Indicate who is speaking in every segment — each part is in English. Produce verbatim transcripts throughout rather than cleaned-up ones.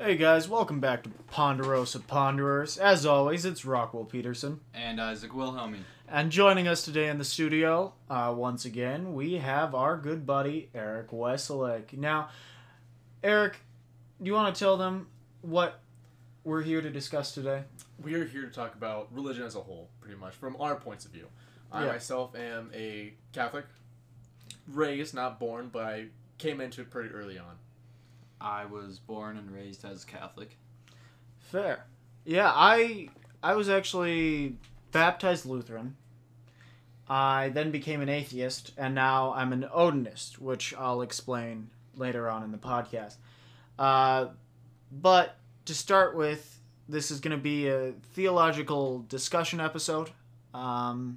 Speaker 1: Hey guys, welcome back to Ponderosa Ponderers. As always, it's Rockwell Peterson.
Speaker 2: And Isaac Wilhelmy.
Speaker 1: And joining us today in the studio, uh, once again, we have our good buddy, Eric Weselick. Now, Eric, do you want to tell them what we're here to discuss today?
Speaker 3: We are here to talk about religion as a whole, pretty much, from our points of view. I
Speaker 1: Yeah.
Speaker 3: myself am a Catholic, raised, not born, but I came into it pretty early on.
Speaker 2: I was born and raised as Catholic.
Speaker 1: Fair. Yeah, I I was actually baptized Lutheran. I then became an atheist, and now I'm an Odinist, which I'll explain later on in the podcast. Uh, but to start with, this is going to be a theological discussion episode. Um,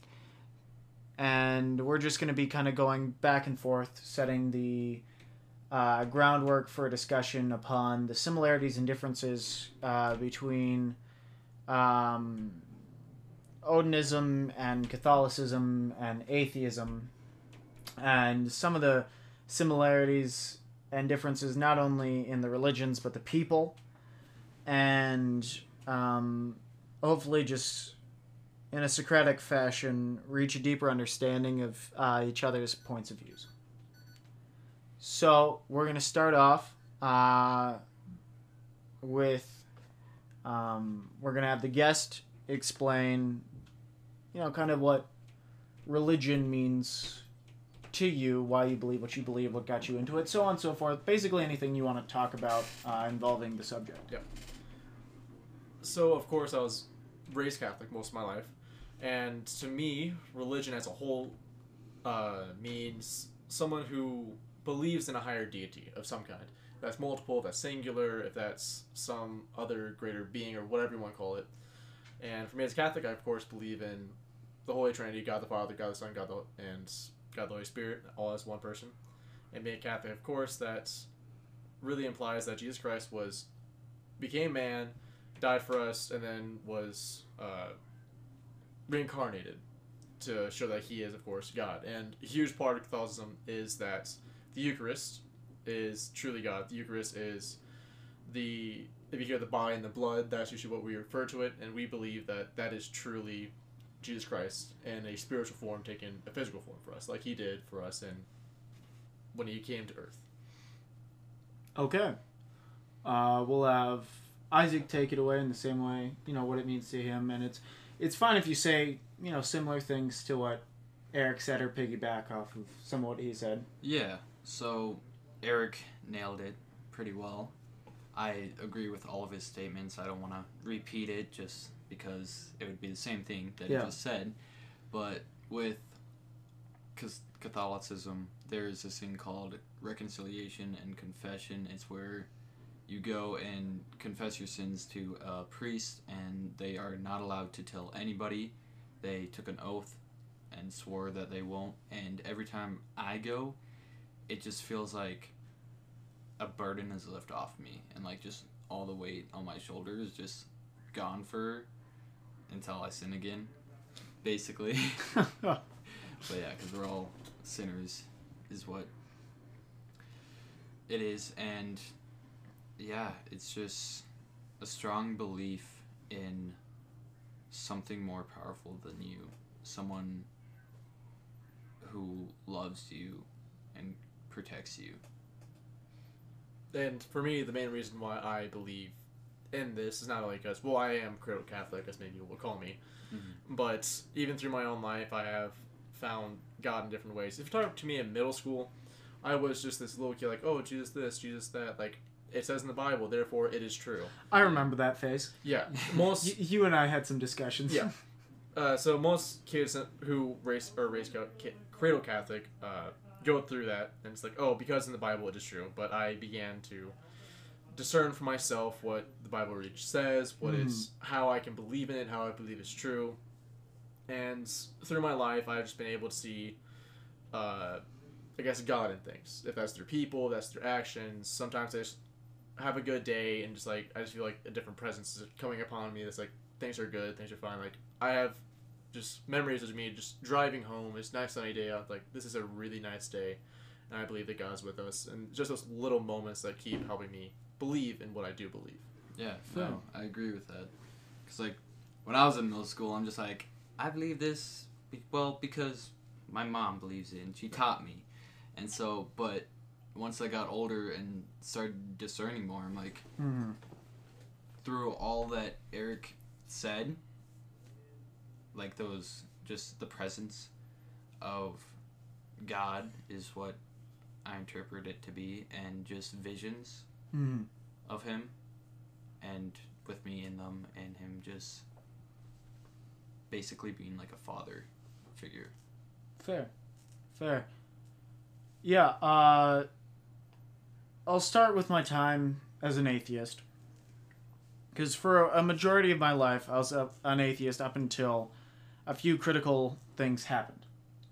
Speaker 1: and we're just going to be kind of going back and forth, setting the uh, groundwork for a discussion upon the similarities and differences uh, between um, Odinism and Catholicism and atheism, and some of the similarities and differences not only in the religions but the people, and um, hopefully just in a Socratic fashion reach a deeper understanding of uh, each other's points of views. So we're going to start off uh, with um, we're going to have the guest explain, you know, kind of what religion means to you, why you believe what you believe, what got you into it, so on and so forth. Basically anything you want to talk about uh, involving the subject.
Speaker 3: Yep. So, of course, I was raised Catholic most of my life. And to me, religion as a whole uh, means someone who believes in a higher deity of some kind. If that's multiple, if that's singular, if that's some other greater being, or whatever you want to call it. And for me as a Catholic, I of course believe in the Holy Trinity, God the Father, God the Son, God the, and God the Holy Spirit, all as one person. And being a Catholic, of course, that really implies that Jesus Christ was became man, died for us, and then was uh, reincarnated to show that he is, of course, God. And a huge part of Catholicism is that the Eucharist is truly God. The Eucharist is the, if you hear the body and the blood, that's usually what we refer to it, and we believe that that is truly Jesus Christ in a spiritual form taking a physical form for us, like he did for us in when he came to earth.
Speaker 1: Okay. Uh, we'll have Isaac take it away in the same way, you know, what it means to him. And it's it's fine if you say, you know, similar things to what Eric said or piggyback off of some of what he said.
Speaker 2: Yeah, so Eric nailed it pretty well. I agree with all of his statements. I don't want to repeat it just because it would be the same thing that
Speaker 1: Yeah.
Speaker 2: he just said. But with Catholicism, there's this thing called reconciliation and confession. It's where you go and confess your sins to a priest, and they are not allowed to tell anybody. They took an oath and swore that they won't. And every time I go, it just feels like a burden is lifted off me, and like just all the weight on my shoulders is just gone for until I sin again, basically. But yeah, because we're all sinners, is what it is. And yeah, it's just a strong belief in something more powerful than you, someone who loves you and protects you.
Speaker 3: And for me, the main reason why I believe in this is not only because, well, I am cradle Catholic, as many people will call me,
Speaker 2: Mm-hmm.
Speaker 3: but even through my own life, I have found God in different ways. If you talk to me in middle school, I was just this little kid, like, oh, Jesus this, Jesus that, like, it says in the Bible, therefore it is true.
Speaker 1: I remember that phase.
Speaker 3: Yeah, most...
Speaker 1: Y- you and I had some discussions.
Speaker 3: Yeah. Uh, so most kids who race or race cradle Catholic uh, go through that, and it's like, oh, because in the Bible it is true. But I began to discern for myself what the Bible really says, what
Speaker 1: Mm.
Speaker 3: it's, how I can believe in it, how I believe it's true. And through my life, I've just been able to see, uh, I guess, God in things. If that's through people, that's through actions. Sometimes I just have a good day and just like I just feel like a different presence is coming upon me. That's like things are good, things are fine. Like I have just memories of me just driving home. It's a nice sunny day out. Like this is a really nice day, and I believe that God's with us. And just those little moments that keep helping me believe in what I do believe.
Speaker 2: Yeah, no, I agree with that. Because, like, when I was in middle school, I'm just like, I believe this, be- well, because my mom believes it, and she taught me. And so, but once I got older and started discerning more, I'm like,
Speaker 1: Mm-hmm.
Speaker 2: through all that Eric said, like those, just the presence of God is what I interpret it to be, and just visions
Speaker 1: Mm-hmm.
Speaker 2: of him, and with me in them, and him just basically being like a father figure.
Speaker 1: Fair. Fair. Yeah, uh, I'll start with my time as an atheist. Because for a majority of my life, I was a, an atheist up until a few critical things happened.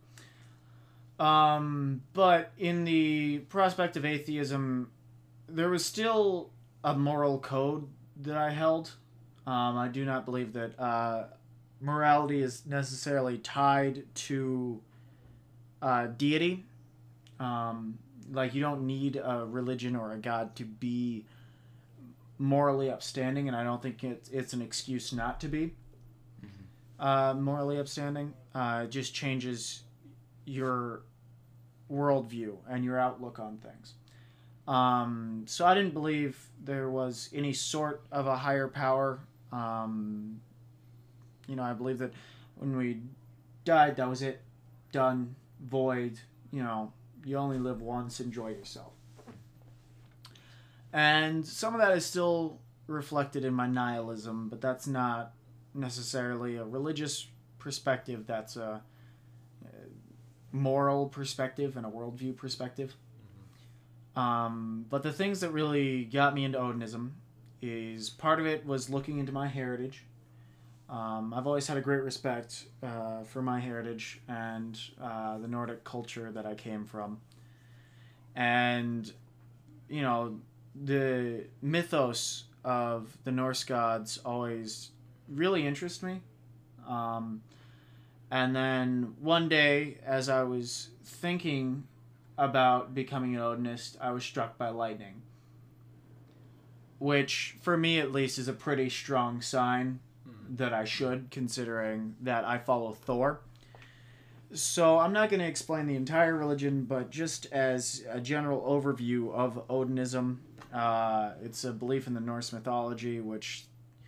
Speaker 1: Um, but in the prospect of atheism, there was still a moral code that I held. Um, I do not believe that uh, morality is necessarily tied to uh, deity. Um, like, you don't need a religion or a god to be morally upstanding, and I don't think it's, it's an excuse not to be
Speaker 2: Mm-hmm.
Speaker 1: uh, morally upstanding. Uh, it just changes your worldview and your outlook on things. Um, so I didn't believe there was any sort of a higher power. Um, you know, I believe that when we died, that was it. Done. Void. You know, you only live once. Enjoy yourself. And some of that is still reflected in my nihilism, but that's not necessarily a religious perspective. That's a moral perspective and a worldview perspective. Um, but the things that really got me into Odinism is part of it was looking into my heritage. Um, I've always had a great respect uh, for my heritage and uh, the Nordic culture that I came from. And, you know, the mythos of the Norse gods always really interest me. Um, and then one day, as I was thinking about becoming an Odinist, I was struck by lightning. Which, for me at least, is a pretty strong sign
Speaker 3: Mm-hmm.
Speaker 1: that I should, considering that I follow Thor. So I'm not going to explain the entire religion, but just as a general overview of Odinism, uh, it's a belief in the Norse mythology, which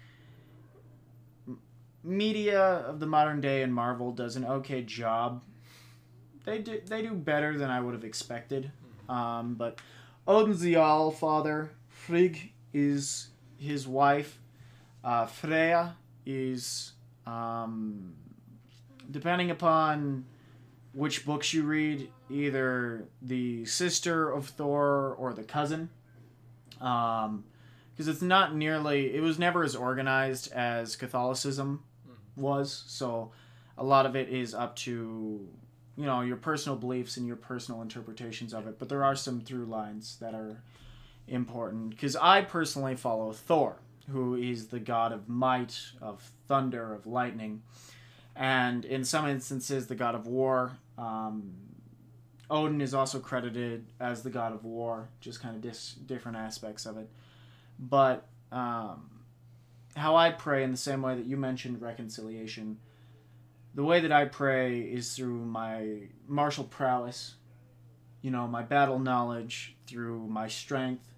Speaker 1: m- media of the modern day and Marvel does an okay job. They do they do better than I would have expected. Um, but Odin's the All-Father. Frigg is his wife. Uh, Freya is, um, depending upon which books you read, either the sister of Thor or the cousin. Um, because it's not nearly, it was never as organized as Catholicism was. So a lot of it is up to, you know, your personal beliefs and your personal interpretations of it. But there are some through lines that are important. Because I personally follow Thor, who is the god of might, of thunder, of lightning, and in some instances the god of war. Um, Odin is also credited as the god of war, just kind of dis- different aspects of it. But um, how I pray, in the same way that you mentioned reconciliation, the way that I pray is through my martial prowess, you know, my battle knowledge, through my strength,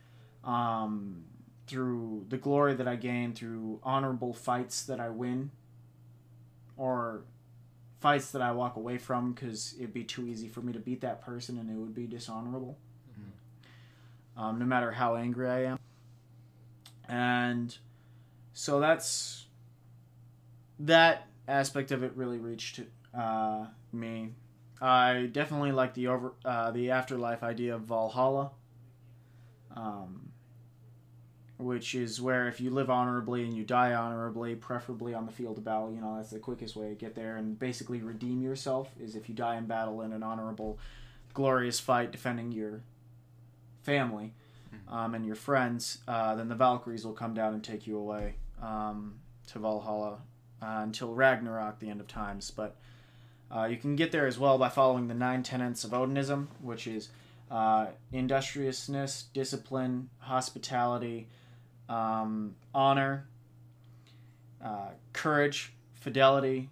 Speaker 1: um, through the glory that I gain through honorable fights that I win, or fights that I walk away from because it'd be too easy for me to beat that person and it would be dishonorable, mm-hmm. um, no matter how angry I am. And so that's that aspect of it really reached uh, me. I definitely like the over uh, the afterlife idea of Valhalla. Um, which is where if you live honorably and you die honorably, preferably on the field of battle, you know, that's the quickest way to get there and basically redeem yourself, is if you die in battle in an honorable, glorious fight defending your family um, and your friends, uh, then the Valkyries will come down and take you away um, to Valhalla uh, until Ragnarok, the end of times. But uh, you can get there as well by following the nine tenets of Odinism, which is uh, industriousness, discipline, hospitality, um, honor, uh, courage, fidelity,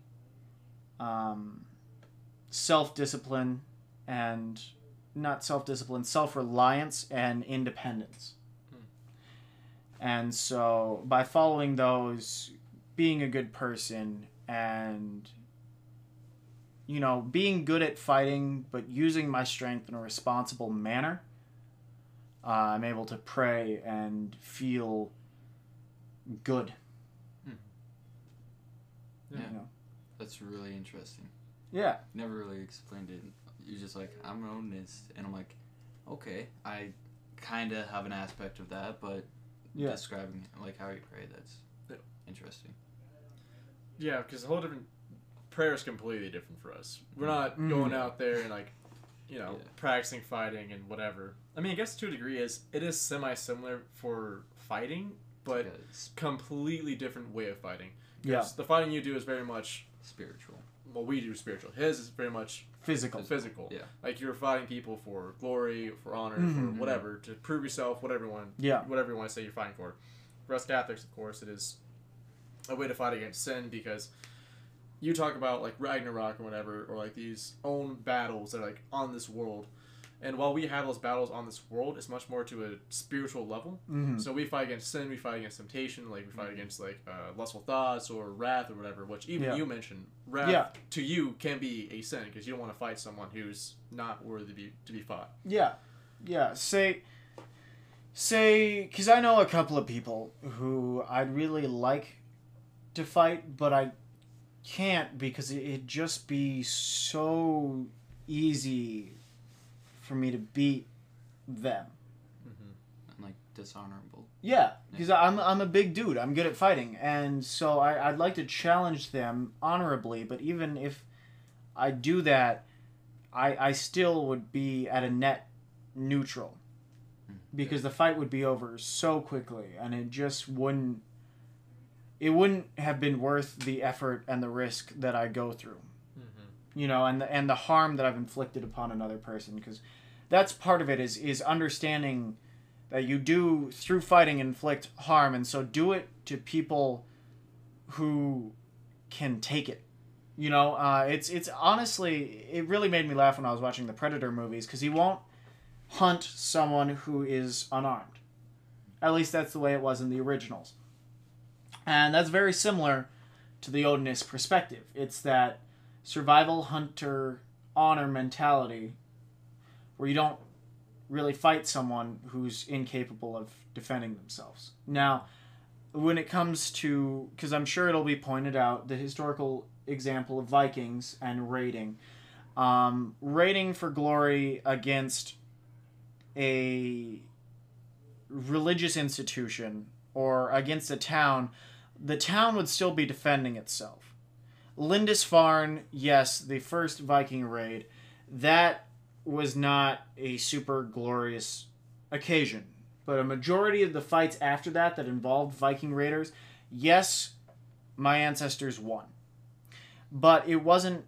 Speaker 1: um, self-discipline, and not self-discipline, self-reliance, and independence.
Speaker 3: Hmm.
Speaker 1: And so by following those, being a good person and, you know, being good at fighting, but using my strength in a responsible manner, uh, I'm able to pray and feel good.
Speaker 3: Hmm.
Speaker 2: Yeah.
Speaker 1: You know?
Speaker 2: That's really interesting.
Speaker 1: Yeah.
Speaker 2: Never really explained it. You're just like, I'm an onist, and I'm like, okay, I kind of have an aspect of that, but
Speaker 1: Yeah.
Speaker 2: describing like how you pray, that's
Speaker 3: Yeah.
Speaker 2: interesting.
Speaker 3: Yeah, because the whole different prayer is completely different for us. We're not
Speaker 1: Mm.
Speaker 3: going out there and like, you know,
Speaker 2: Yeah.
Speaker 3: practicing fighting and whatever. I mean, I guess to a degree is it is semi similar for fighting, but
Speaker 2: Yeah, it's
Speaker 3: completely different way of fighting.
Speaker 1: Yeah.
Speaker 3: 'Cause the fighting you do is very much
Speaker 2: spiritual.
Speaker 3: what we do spiritual. His is very much
Speaker 1: Physical.
Speaker 3: physical.
Speaker 2: Yeah.
Speaker 3: Like you're fighting people for glory, for honor,
Speaker 1: Mhm.
Speaker 3: for whatever, to prove yourself, whatever you want,
Speaker 1: Yeah.
Speaker 3: whatever you want to say you're fighting for. For us Catholics, of course, it is a way to fight against sin because you talk about like Ragnarok or whatever, or like these own battles that are like on this world. And while we have those battles on this world, it's much more to a spiritual level.
Speaker 1: Mm-hmm.
Speaker 3: So we fight against sin, we fight against temptation, like we fight against like uh, lustful thoughts or wrath or whatever. Which even
Speaker 1: Yeah.
Speaker 3: you mentioned, wrath
Speaker 1: Yeah.
Speaker 3: to you can be a sin because you don't want to fight someone who's not worthy to be to be fought.
Speaker 1: Yeah, yeah. Say, say, because I know a couple of people who I'd really like to fight, but I can't because it- it'd just be so easy for me to beat them.
Speaker 3: Mm-hmm.
Speaker 2: And like dishonorable.
Speaker 1: Yeah, because I'm I'm a big dude. I'm good at fighting, and so I I'd like to challenge them honorably. But even if I do that, I I still would be at a net neutral because the fight would be over so quickly, and it just wouldn't. It wouldn't have been worth the effort and the risk that I go through.
Speaker 3: Mm-hmm.
Speaker 1: You know, and the, and the harm that I've inflicted upon another person, because that's part of it is is understanding that you do through fighting inflict harm, and so do it to people who can take it. You know, uh, it's it's honestly it really made me laugh when I was watching the Predator movies because he won't hunt someone who is unarmed. At least that's the way it was in the originals, and that's very similar to the Odinist perspective. It's that survival hunter honor mentality where you don't really fight someone who's incapable of defending themselves. Now, when it comes to, because I'm sure it'll be pointed out, the historical example of Vikings and raiding. Um, raiding for glory against a religious institution or against a town, the town would still be defending itself. Lindisfarne, yes, the first Viking raid, that was not a super glorious occasion. But a majority of the fights after that that involved Viking raiders, yes, my ancestors won. But it wasn't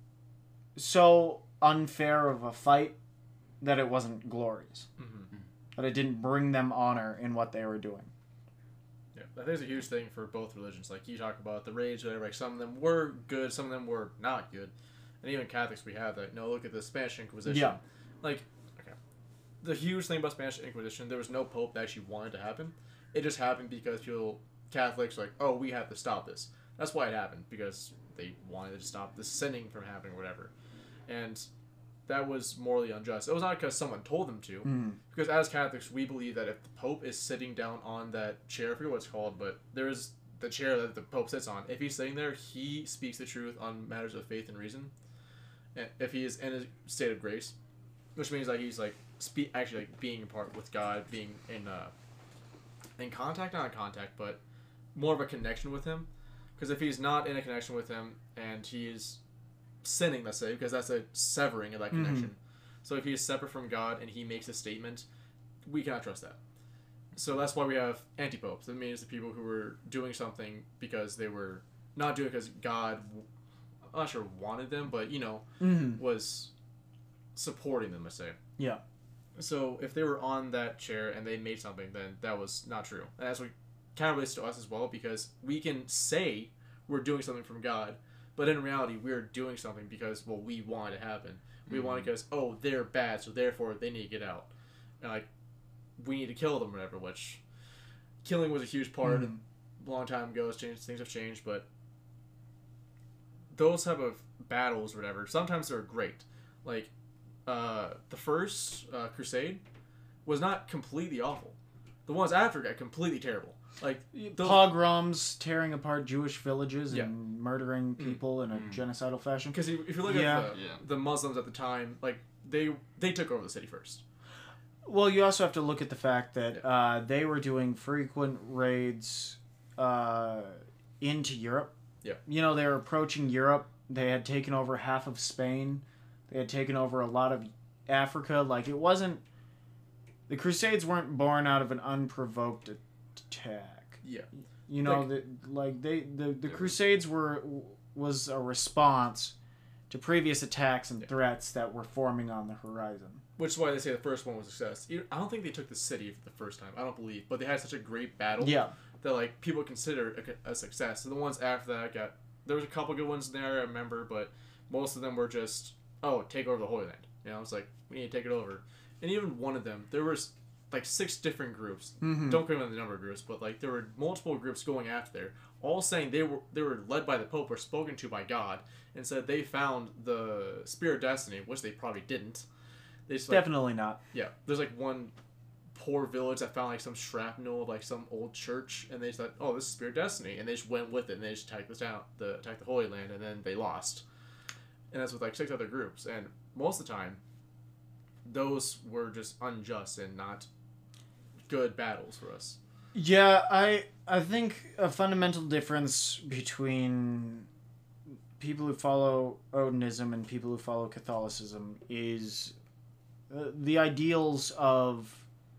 Speaker 1: so unfair of a fight that it wasn't glorious.
Speaker 3: Mm-hmm.
Speaker 1: That it didn't bring them honor in what they were doing.
Speaker 3: Yeah, I think it's a huge thing for both religions. Like you talk about the raids, whatever. Like some of them were good, some of them were not good, and even Catholics we have that. No, look at the Spanish Inquisition.
Speaker 1: Yeah.
Speaker 3: Like, okay, the huge thing about Spanish Inquisition, there was no pope that actually wanted to happen. It just happened because people, Catholics, were like, oh, we have to stop this. That's why it happened because they wanted to stop the sinning from happening, or whatever, and that was morally unjust. It was not because someone told them to.
Speaker 1: Mm.
Speaker 3: Because as Catholics, we believe that if the Pope is sitting down on that chair, I forget what it's called, but there is the chair that the Pope sits on. If he's sitting there, he speaks the truth on matters of faith and reason. And if he is in a state of grace, which means like he's like spe- actually like being apart with God, being in uh, in contact, not in contact, but more of a connection with Him. Because if he's not in a connection with Him and he is sinning, let's say, because that's a severing of that
Speaker 1: Mhm.
Speaker 3: connection. So if he is separate from God and he makes a statement, we cannot trust that. So that's why we have anti-popes. That means the people who were doing something because they were not doing it because God, I'm not sure wanted them, but you know,
Speaker 1: Mm.
Speaker 3: was supporting them, let's say.
Speaker 1: Yeah.
Speaker 3: So if they were on that chair and they made something, then that was not true. And that's what kind of relates to us as well, because we can say we're doing something from God, but in reality, we're doing something because, well, we want it to happen. We
Speaker 2: Mm-hmm.
Speaker 3: want it because, oh, they're bad, so therefore they need to get out. And, like, we need to kill them or whatever, which killing was a huge part
Speaker 1: Mhm.
Speaker 3: a long time ago. It's changed, things have changed, but those type of battles or whatever, sometimes they're great. Like, uh, the first uh, Crusade was not completely awful. The ones after got completely terrible. Like, those,
Speaker 1: Pogroms, tearing apart Jewish villages
Speaker 3: Yeah.
Speaker 1: and murdering people in a
Speaker 2: Mm.
Speaker 1: genocidal fashion.
Speaker 3: because if you look
Speaker 1: Yeah.
Speaker 3: at the,
Speaker 2: Yeah.
Speaker 3: the Muslims at the time, like, they they took over the city first.
Speaker 1: Well, you also have to look at the fact that uh, they were doing frequent raids uh, into Europe.
Speaker 3: Yeah.
Speaker 1: You know, they were approaching Europe. They had taken over half of Spain. They had taken over a lot of Africa. Like, it wasn't... The Crusades weren't born out of an unprovoked attack.
Speaker 3: Yeah.
Speaker 1: You know,
Speaker 3: Like-
Speaker 1: that like they the, the
Speaker 2: Yeah.
Speaker 1: Crusades were was a response to previous attacks and
Speaker 3: Yeah.
Speaker 1: threats that were forming on the horizon.
Speaker 3: Which is why they say the first one was a success. You- I don't think they took the city for the first time. I don't believe. But they had such a great battle
Speaker 1: Yeah.
Speaker 3: that, like, people consider a, a success. And the ones after that got... There was a couple good ones there, I remember, but most of them were just, oh, take over the Holy Land. You know, it's like, we need to take it over. And even one of them, there was, like, six different groups.
Speaker 1: Mhm.
Speaker 3: Don't quote me on the number of groups, but, like, there were multiple groups going after there, all saying they were they were led by the Pope or spoken to by God, and said they found the Spear of Destiny, which they probably didn't. They just, like,
Speaker 1: Definitely not.
Speaker 3: yeah, there's like one poor village that found like some shrapnel of like some old church, and they just thought, oh, this is Spirit Destiny, and they just went with it, and they just attacked the town, the attacked the Holy Land, and then they lost. And that's with like six other groups, and most of the time, those were just unjust and not good battles for us.
Speaker 1: Yeah, I I think a fundamental difference between people who follow Odinism and people who follow Catholicism is uh, the ideals of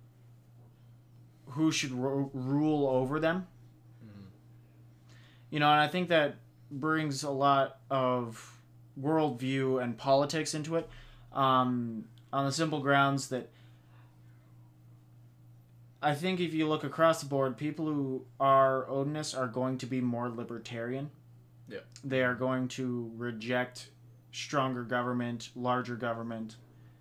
Speaker 1: who should ru- rule over them.
Speaker 3: Mhm.
Speaker 1: You know, and I think that brings a lot of worldview and politics into it, um, on the simple grounds that I think if you look across the board, people who are Odinists are going to be more libertarian.
Speaker 3: Yeah.
Speaker 1: They are going to reject stronger government, larger government,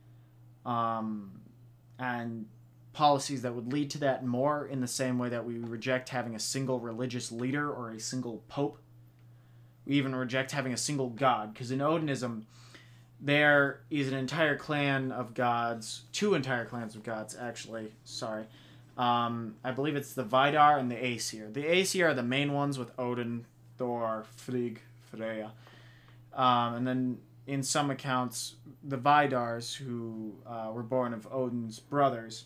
Speaker 1: um, and policies that would lead to that more, in the same way that we reject having a single religious leader or a single pope. We even reject having a single god, because in Odinism, there is an entire clan of gods, two entire clans of gods, actually, sorry. Um, I believe it's the Vidar and the Aesir. The Aesir are the main ones with Odin, Thor, Frigg, Freya. Um, and then in some accounts, the Vidars, who uh, were born of Odin's brothers,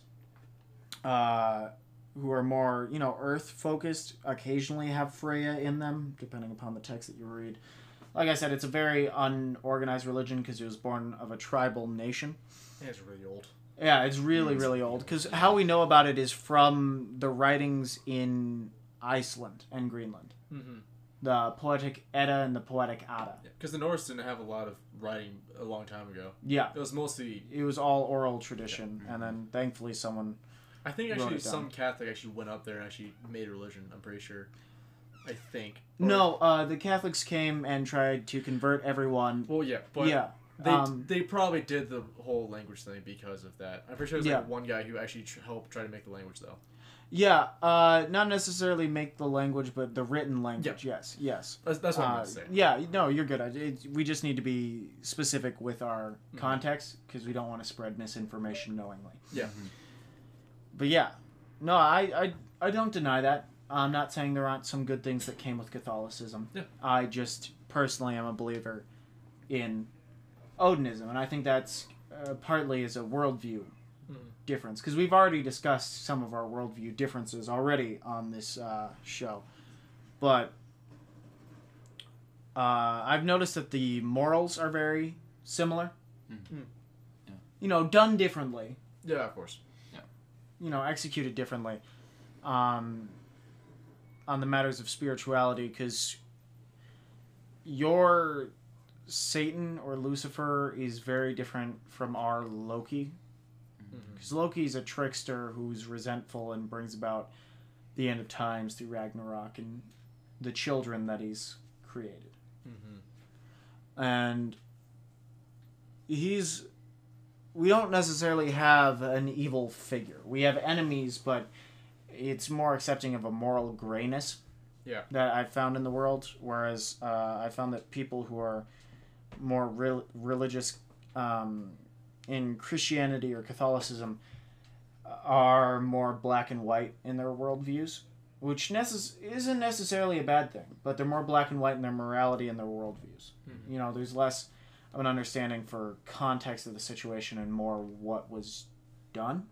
Speaker 1: uh, who are more, you know, earth-focused, occasionally have Freya in them, depending upon the text that you read. Like I said, it's a very unorganized religion because it was born of a tribal nation.
Speaker 3: And it's really old.
Speaker 1: Yeah, it's really, really old. Because how we know about it is from the writings in Iceland and Greenland.
Speaker 3: Mm-hmm.
Speaker 1: The Poetic Edda and the Poetic Ada.
Speaker 3: Because the Norse didn't have a lot of writing a long time ago.
Speaker 1: Yeah,
Speaker 3: It was mostly...
Speaker 1: it was all oral tradition. And then, thankfully, someone...
Speaker 3: I think
Speaker 1: Wrote
Speaker 3: actually
Speaker 1: it down.
Speaker 3: some Catholic actually went up there and actually made a religion, I'm pretty sure. I think. Or-
Speaker 1: No, uh, the Catholics came and tried to convert everyone.
Speaker 3: Well, yeah, but
Speaker 1: yeah.
Speaker 3: they
Speaker 1: um,
Speaker 3: they probably did the whole language thing because of that. I'm pretty sure there's
Speaker 1: Yeah.
Speaker 3: like one guy who actually tr- helped try to make the language, though.
Speaker 1: Yeah, uh, not necessarily make the language, but the written language, yes, yes.
Speaker 3: That's, that's what
Speaker 1: Uh,
Speaker 3: I'm going to say.
Speaker 1: yeah, no, you're good. It, we just need to be specific with our
Speaker 3: Mhm.
Speaker 1: context because we don't want to spread misinformation knowingly.
Speaker 3: Yeah.
Speaker 1: But yeah, no, I, I, I don't deny that. I'm not saying there aren't some good things that came with Catholicism.
Speaker 3: Yeah.
Speaker 1: I just personally am a believer in Odinism, and I think that's uh, partly as a worldview
Speaker 3: Mhm.
Speaker 1: difference because we've already discussed some of our worldview differences already on this uh, show, but uh, I've noticed that the morals are very similar.
Speaker 2: Mhm. Yeah.
Speaker 1: You know, done differently.
Speaker 3: Yeah, of course.
Speaker 1: You know, executed differently. Um, on the matters of spirituality, because your Satan or Lucifer is very different from our Loki. Because Loki's a trickster who's resentful and brings about the end of times through Ragnarok and the children that he's created.
Speaker 3: Mm-hmm.
Speaker 1: And he's... We don't necessarily have an evil figure. We have enemies, but it's more accepting of a moral grayness
Speaker 3: Yeah.
Speaker 1: that I've found in the world. Whereas uh, I found that people who are more re- religious um, in Christianity or Catholicism are more black and white in their worldviews, which necess- isn't necessarily a bad thing, but they're more black and white in their morality and their worldviews.
Speaker 3: Mm-hmm.
Speaker 1: You know, there's less of an understanding for context of the situation and more what was done.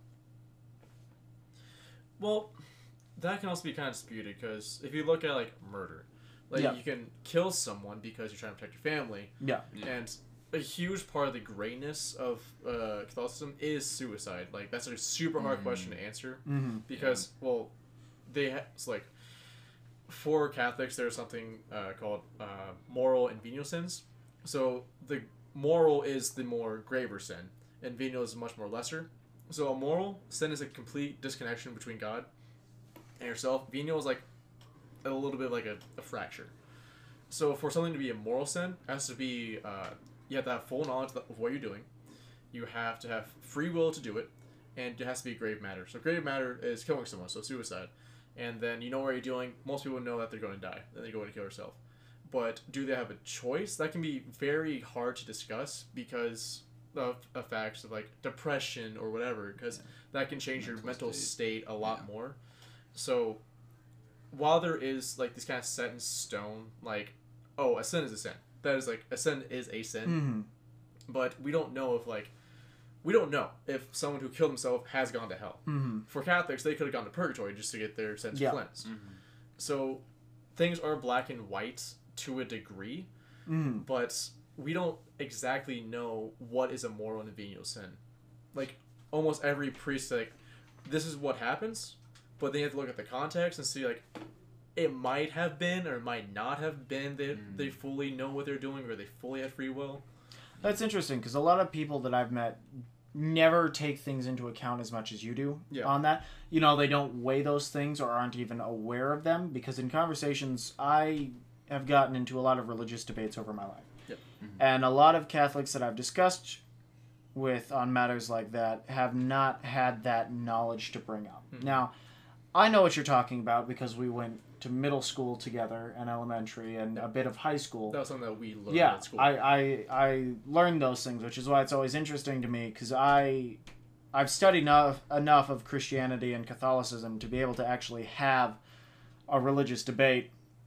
Speaker 3: Well, that can also be kind of disputed because if you look at like murder, like
Speaker 1: Yeah.
Speaker 3: you can kill someone because you're trying to protect your family,
Speaker 1: Yeah.
Speaker 2: Yeah.
Speaker 3: and a huge part of the greatness of uh, Catholicism is suicide. Like that's a super hard
Speaker 2: Mm.
Speaker 3: question to answer
Speaker 1: Mm-hmm.
Speaker 3: because well, they ha- it's like for Catholics there's something uh, called uh, moral and venial sins. So the moral is the more graver sin, and venial is much more lesser. So a moral sin is a complete disconnection between God and yourself. Venial is like a little bit like a, a fracture. So for something to be a moral sin, it has to be uh, you have to have full knowledge of what you're doing. You have to have free will to do it, and it has to be grave matter. So grave matter is killing someone, so suicide. And then you know what you're doing. Most people know that they're going to die. Then they go and kill themselves. But do they have a choice? That can be very hard to discuss because of, of facts of like depression or whatever, because
Speaker 2: Yeah.
Speaker 3: that can change
Speaker 2: Mental
Speaker 3: your mental
Speaker 2: state.
Speaker 3: state a lot
Speaker 2: Yeah.
Speaker 3: more. So while there is like this kind of set in stone, like, oh, a sin is a sin. That is like a sin is a sin.
Speaker 1: Mm-hmm.
Speaker 3: But we don't know if like we don't know if someone who killed himself has gone to hell.
Speaker 1: Mm-hmm.
Speaker 3: For Catholics, they could have gone to purgatory just to get their sins
Speaker 1: Yeah.
Speaker 3: cleansed.
Speaker 2: Mm-hmm.
Speaker 3: So things are black and white to a degree,
Speaker 1: Mm-hmm.
Speaker 3: but we don't exactly know what is a moral and a venial sin. Like almost every priest, like this is what happens, but then you have to look at the context and see like it might have been or might not have been that
Speaker 2: Mm.
Speaker 3: they fully know what they're doing or they fully have free will.
Speaker 1: That's interesting because a lot of people that I've met never take things into account as much as you do
Speaker 3: Yeah.
Speaker 1: on that. You know, they don't weigh those things or aren't even aware of them because in conversations I have gotten into a lot of religious debates over my life.
Speaker 3: Yep.
Speaker 2: Mhm.
Speaker 1: And a lot of Catholics that I've discussed with on matters like that have not had that knowledge to bring up.
Speaker 3: Mhm.
Speaker 1: Now, I know what you're talking about because we went to middle school together and elementary and a bit of high school.
Speaker 3: That was something that we learned
Speaker 1: Yeah,
Speaker 3: at school.
Speaker 1: I, I I learned those things, which is why it's always interesting to me because I I've studied enough enough of Christianity and Catholicism to be able to actually have a religious debate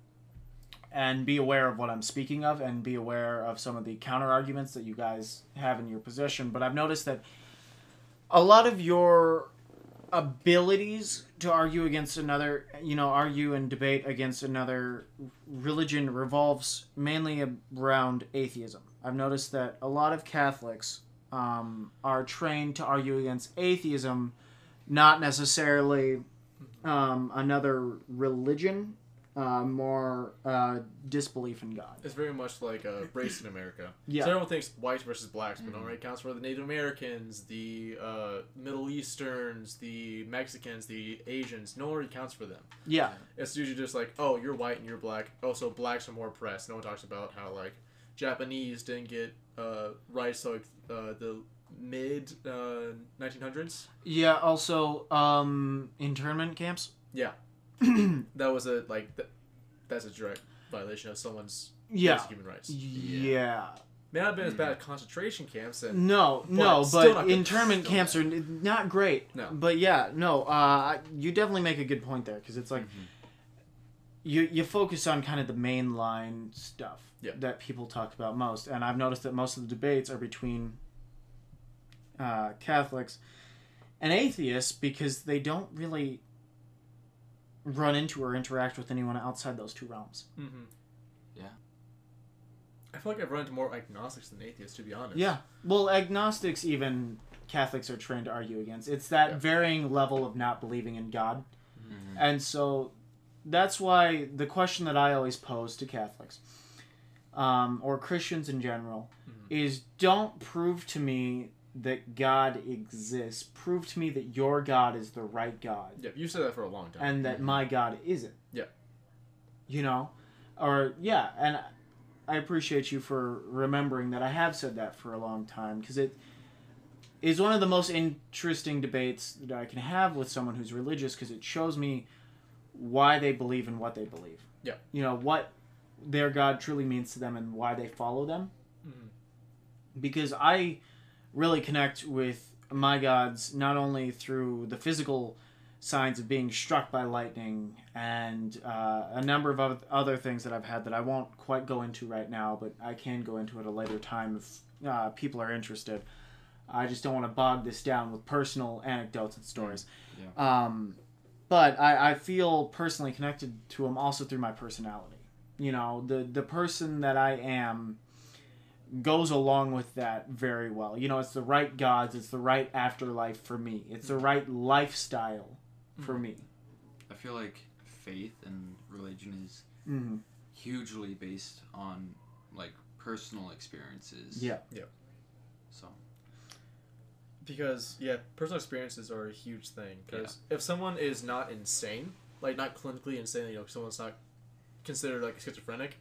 Speaker 1: and be aware of what I'm speaking of and be aware of some of the counter arguments that you guys have in your position. But I've noticed that a lot of your abilities to argue against another, you know, argue and debate against another religion revolves mainly around atheism. I've noticed that a lot of Catholics um, are trained to argue against atheism, not necessarily um, another religion, uh, more uh, disbelief in God.
Speaker 3: It's very much like a race in America.
Speaker 1: Yeah.
Speaker 3: So everyone thinks whites versus blacks, but no
Speaker 2: Mhm.
Speaker 3: one accounts for the Native Americans, the uh, Middle Easterns, the Mexicans, the Asians. No one accounts for them.
Speaker 1: Yeah.
Speaker 3: It's usually just like, oh, you're white and you're black. Oh, so blacks are more oppressed. No one talks about how like Japanese didn't get uh, rights to like uh, the mid uh, nineteen hundreds.
Speaker 1: Yeah, also, um, internment camps.
Speaker 3: Yeah, that was a like th- that's a direct violation of someone's
Speaker 1: Yeah.
Speaker 3: basic human rights.
Speaker 1: Yeah.
Speaker 3: May not have been as bad as concentration camps and
Speaker 1: No,
Speaker 3: But
Speaker 1: no,
Speaker 3: still
Speaker 1: but
Speaker 3: not good.
Speaker 1: internment
Speaker 2: Still
Speaker 1: camps are n- not great.
Speaker 3: No.
Speaker 1: But yeah, no, uh, you definitely make a good point there because it's like
Speaker 2: Mhm.
Speaker 1: you you focus on kind of the mainline stuff
Speaker 3: Yeah.
Speaker 1: that people talk about most, and I've noticed that most of the debates are between uh, Catholics and atheists because they don't really run into or interact with anyone outside those two realms.
Speaker 3: Mm-hmm.
Speaker 2: Yeah.
Speaker 3: I feel like I've run into more agnostics than atheists, to be honest.
Speaker 1: Yeah, well, agnostics even Catholics are trained to argue against. It's that
Speaker 3: Yeah.
Speaker 1: varying level of not believing in God.
Speaker 2: Mhm.
Speaker 1: And so that's why the question that I always pose to Catholics, um, or Christians in general,
Speaker 3: Mhm.
Speaker 1: is don't prove to me that God exists. Prove to me that your God is the right God.
Speaker 3: Yeah, you said that for a long time.
Speaker 1: And that my God isn't.
Speaker 3: Yeah.
Speaker 1: You know? Or, yeah, and I appreciate you for remembering that I have said that for a long time, because it is one of the most interesting debates that I can have with someone who's religious, because it shows me why they believe in what they believe.
Speaker 3: Yeah.
Speaker 1: You know, what their God truly means to them and why they follow them.
Speaker 3: Mm-hmm.
Speaker 1: Because I really connect with my gods not only through the physical signs of being struck by lightning and uh, a number of other things that I've had that I won't quite go into right now, but I can go into at a later time if uh, people are interested. I just don't want to bog this down with personal anecdotes and stories.
Speaker 2: Yeah.
Speaker 1: Um, but I, I feel personally connected to them also through my personality. You know, the, the person that I am goes along with that very well. You know, it's the right gods, it's the right afterlife for me. It's the right lifestyle for me.
Speaker 2: I feel like faith and religion is
Speaker 1: Mm-hmm.
Speaker 2: hugely based on like personal experiences.
Speaker 1: Yeah.
Speaker 3: Yeah.
Speaker 2: So
Speaker 3: Because, yeah, personal experiences are a huge thing. Because if someone is not insane, like not clinically insane, you know, someone's not considered like schizophrenic,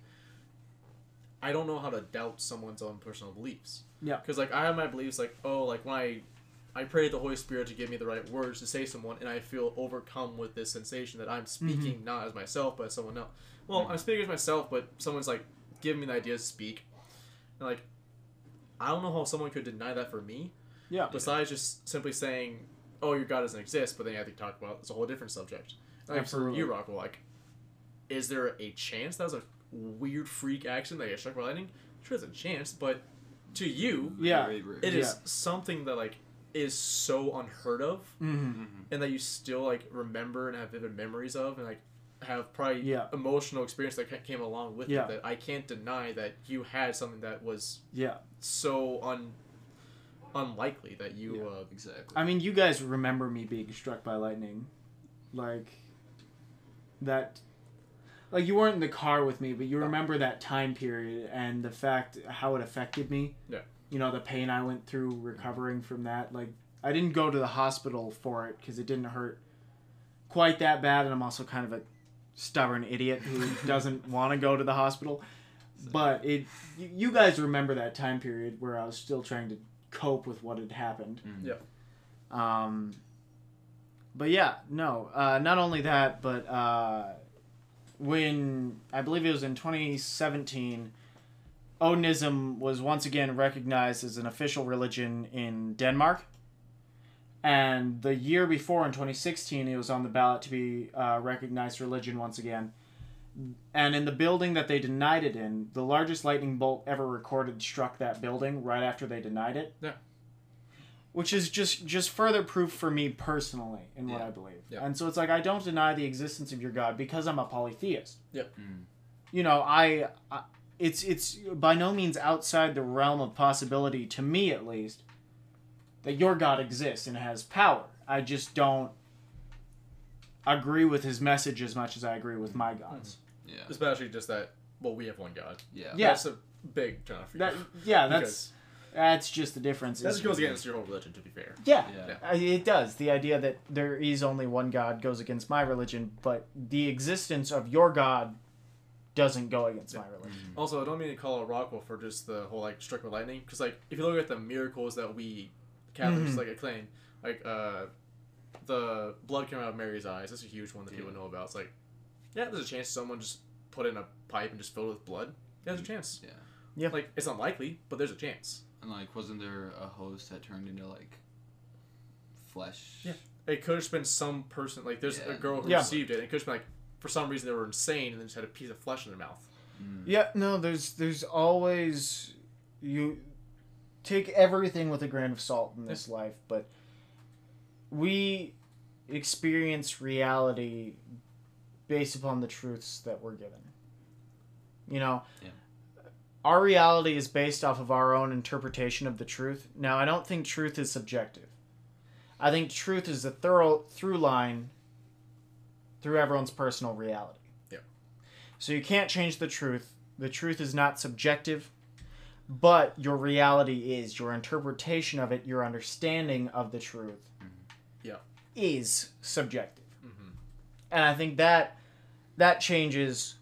Speaker 3: I don't know how to doubt someone's own personal beliefs.
Speaker 1: Yeah.
Speaker 3: Because, like, I have my beliefs, like, oh, like, when I, I pray to the Holy Spirit to give me the right words to say to someone, and I feel overcome with this sensation that I'm speaking
Speaker 1: Mm-hmm.
Speaker 3: not as myself, but as someone else. Well,
Speaker 2: Mm-hmm.
Speaker 3: I'm speaking as myself, but someone's, like, giving me the idea to speak. And, like, I don't know how someone could deny that for me.
Speaker 1: Yeah.
Speaker 3: Besides just simply saying, oh, your God doesn't exist, but then you have to talk about it's a whole different subject. Like,
Speaker 1: Absolutely.
Speaker 3: for you, Rocco, like, is there a chance that was a weird freak accident that you got struck by lightning? Sure, there's a chance, but to you,
Speaker 1: Yeah.
Speaker 2: Very rare.
Speaker 3: it is
Speaker 1: Yeah.
Speaker 3: something that, like, is so unheard of,
Speaker 1: Mm-hmm.
Speaker 2: Mhm.
Speaker 3: and that you still, like, remember and have vivid memories of, and, like, have probably
Speaker 1: Yeah.
Speaker 3: emotional experience that ca- came along with
Speaker 1: Yeah.
Speaker 3: it, that I can't deny that you had something that was
Speaker 1: Yeah.
Speaker 3: so un unlikely that you
Speaker 1: Yeah.
Speaker 3: uh,
Speaker 2: Exactly.
Speaker 1: I mean, you guys remember me being struck by lightning. Like, that... Like, you weren't in the car with me, but you remember that time period and the fact how it affected me.
Speaker 3: Yeah.
Speaker 1: You know, the pain I went through recovering from that. Like, I didn't go to the hospital for it because it didn't hurt quite that bad, and I'm also kind of a stubborn idiot who doesn't want to go to the hospital. But it, you you guys remember that time period where I was still trying to cope with what had happened.
Speaker 2: Mhm.
Speaker 3: Yeah.
Speaker 1: Um, but yeah, no, uh, not only that, but uh, when I believe it was in twenty seventeen, Odinism was once again recognized as an official religion in Denmark. And the year before, in twenty sixteen, it was on the ballot to be uh, recognized religion once again. And in the building that they denied it in, the largest lightning bolt ever recorded struck that building right after they denied it.
Speaker 3: Yeah.
Speaker 1: Which is just, just further proof for me personally in what
Speaker 2: Yeah.
Speaker 1: I believe.
Speaker 3: Yeah.
Speaker 1: And so it's like, I don't deny the existence of your God because I'm a polytheist.
Speaker 3: Yep.
Speaker 2: Mm.
Speaker 1: You know, I, I it's it's by no means outside the realm of possibility, to me at least, that your God exists and has power. I just don't agree with his message as much as I agree with my God's.
Speaker 2: Yeah.
Speaker 3: Especially just that, well, we have one God.
Speaker 2: Yeah.
Speaker 1: Yeah.
Speaker 3: That's a big turn off for you.
Speaker 1: That yeah, that's
Speaker 3: Because
Speaker 1: that's just the difference.
Speaker 3: that
Speaker 1: is-
Speaker 3: just goes against your whole religion, to be fair.
Speaker 1: Yeah,
Speaker 2: Yeah.
Speaker 1: I- it does. The idea that there is only one God goes against my religion, but the existence of your God doesn't go against my religion.
Speaker 2: Mhm.
Speaker 3: Also, I don't mean to call out Rockwell for just the whole, like, struck with lightning, because, like, if you look at the miracles that we Catholics,
Speaker 1: Mhm.
Speaker 3: like, acclaim, like, uh, the blood coming out of Mary's eyes, that's a huge one that
Speaker 2: Yeah.
Speaker 3: people know about. It's like, yeah, there's a chance someone just put in a pipe and just filled it with blood. Yeah, there's a chance.
Speaker 2: Yeah.
Speaker 1: Yeah.
Speaker 3: Like, it's unlikely, but there's a chance.
Speaker 2: And like, wasn't there a host that turned into like flesh?
Speaker 3: Yeah. It could have just been some person, like, there's a
Speaker 2: Yeah.
Speaker 3: girl who
Speaker 1: Yeah.
Speaker 3: received it, and it could have been, like, for some reason they were insane and then just had a piece of flesh in their mouth.
Speaker 2: Mm.
Speaker 1: Yeah, no, there's there's always you take everything with a grain of salt in this life, but we experience reality based upon the truths that we're given. You know,
Speaker 2: Yeah.
Speaker 1: our reality is based off of our own interpretation of the truth. Now, I don't think truth is subjective. I think truth is a thorough through line through everyone's personal reality.
Speaker 3: Yeah.
Speaker 1: So you can't change the truth. The truth is not subjective. but your reality is, your interpretation of it, your understanding of the truth
Speaker 3: Yeah.
Speaker 1: is subjective.
Speaker 3: Mm-hmm.
Speaker 1: And I think that that changes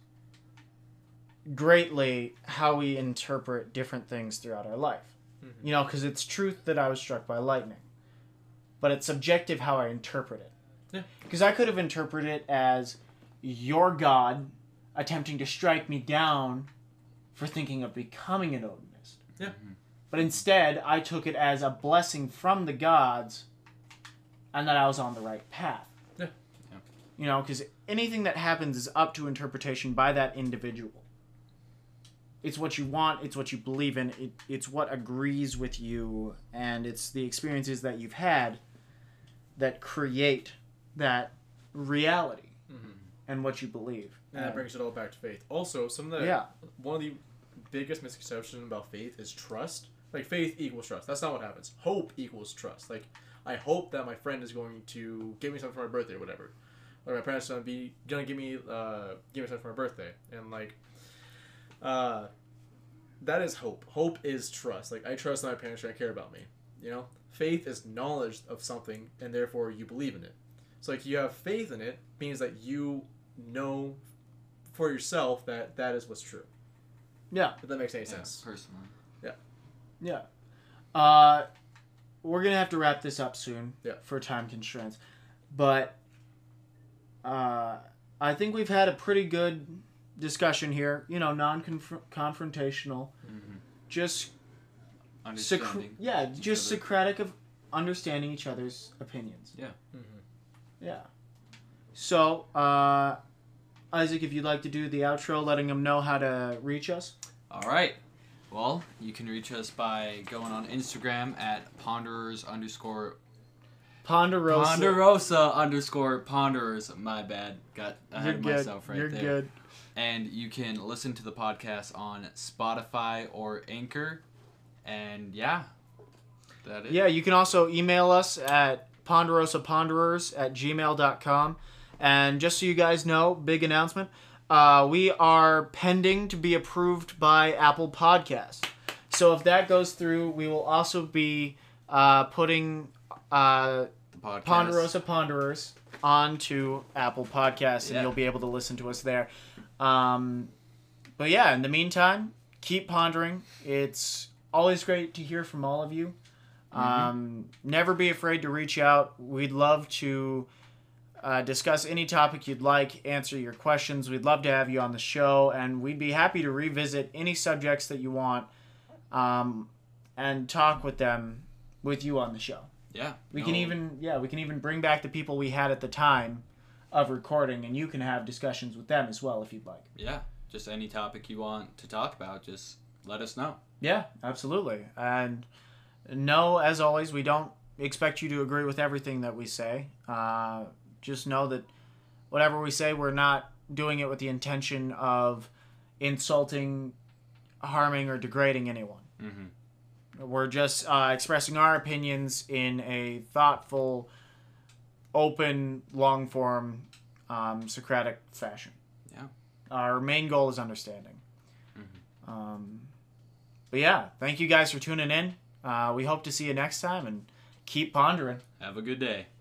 Speaker 1: greatly how we interpret different things throughout our life.
Speaker 3: Mm-hmm.
Speaker 1: You know, because it's truth that I was struck by lightning, but it's subjective how I interpret it.
Speaker 3: Yeah.
Speaker 1: Because I could have interpreted it as your God attempting to strike me down for thinking of becoming an Odinist.
Speaker 3: Yeah.
Speaker 2: Mm-hmm.
Speaker 1: But instead, I took it as a blessing from the gods and that I was on the right path.
Speaker 3: Yeah.
Speaker 2: Yeah.
Speaker 1: You know, because anything that happens is up to interpretation by that individual. It's what you want, it's what you believe in, it, it's what agrees with you, and it's the experiences that you've had that create that reality
Speaker 3: Mm-hmm.
Speaker 1: and what you believe.
Speaker 3: And that brings it all back to faith. Also, some of the
Speaker 1: Yeah.
Speaker 3: one of the biggest misconceptions about faith is trust. Like, faith equals trust. That's not what happens. Hope equals trust. Like, I hope that my friend is going to give me something for my birthday or whatever, or my parents are gonna be gonna give me uh give me something for my birthday, and like, uh, that is hope. Hope is trust. Like, I trust that my parents are gonna care about me. You know, faith is knowledge of something, and therefore you believe in it. So like, you have faith in it means that you know for yourself that that is what's true.
Speaker 1: Yeah.
Speaker 3: If that makes any
Speaker 2: Yeah,
Speaker 3: sense.
Speaker 2: personally.
Speaker 1: Yeah. Uh, we're going to have to wrap this up soon
Speaker 3: Yeah.
Speaker 1: for time constraints. But uh, I think we've had a pretty good discussion here. You know, non-confrontational.
Speaker 2: Mm-hmm.
Speaker 1: Just,
Speaker 2: Understanding.
Speaker 1: Soc- yeah,
Speaker 2: each
Speaker 1: just
Speaker 2: other.
Speaker 1: Socratic of understanding each other's opinions.
Speaker 2: Yeah.
Speaker 3: Mm-hmm.
Speaker 1: Yeah. So, uh, Isaac, if you'd like to do the outro, letting them know how to reach us.
Speaker 2: All right. Well, you can reach us by going on Instagram at ponderers underscore
Speaker 1: Ponderosa.
Speaker 2: Ponderosa underscore ponderers. My bad. Got ahead
Speaker 1: You're
Speaker 2: of
Speaker 1: good.
Speaker 2: myself right
Speaker 1: You're
Speaker 2: there.
Speaker 1: good.
Speaker 2: And you can listen to the podcast on Spotify or Anchor. And yeah, that is.
Speaker 1: Yeah, you can also email us at ponderosaponderers at gmail dot com. And just so you guys know, big announcement, uh, we are pending to be approved by Apple Podcasts. So if that goes through, we will also be uh, putting uh,
Speaker 2: Podcast.
Speaker 1: Ponderosa Ponderers onto Apple Podcasts, and
Speaker 2: Yeah.
Speaker 1: you'll be able to listen to us there. Um, but yeah, in the meantime, keep pondering. It's always great to hear from all of you. Um, never be afraid to reach out. We'd love to uh, discuss any topic you'd like, answer your questions. We'd love to have you on the show, and we'd be happy to revisit any subjects that you want um, and talk with them with you on the show.
Speaker 2: Yeah.
Speaker 1: We
Speaker 2: no-
Speaker 1: can even yeah we can even bring back the people we had at the time of recording, and you can have discussions with them as well if you'd like.
Speaker 2: Yeah. Just any topic you want to talk about, just let us know.
Speaker 1: Yeah, absolutely. And no, as always, we don't expect you to agree with everything that we say. Uh, just know that whatever we say, we're not doing it with the intention of insulting, harming, or degrading anyone.
Speaker 2: Mm-hmm.
Speaker 1: We're just uh, expressing our opinions in a thoughtful, open, long-form, um, Socratic fashion.
Speaker 2: Yeah.
Speaker 1: Our main goal is understanding.
Speaker 2: Mm-hmm.
Speaker 1: Um, but yeah, thank you guys for tuning in. Uh, we hope to see you next time, and keep pondering.
Speaker 2: Have a good day.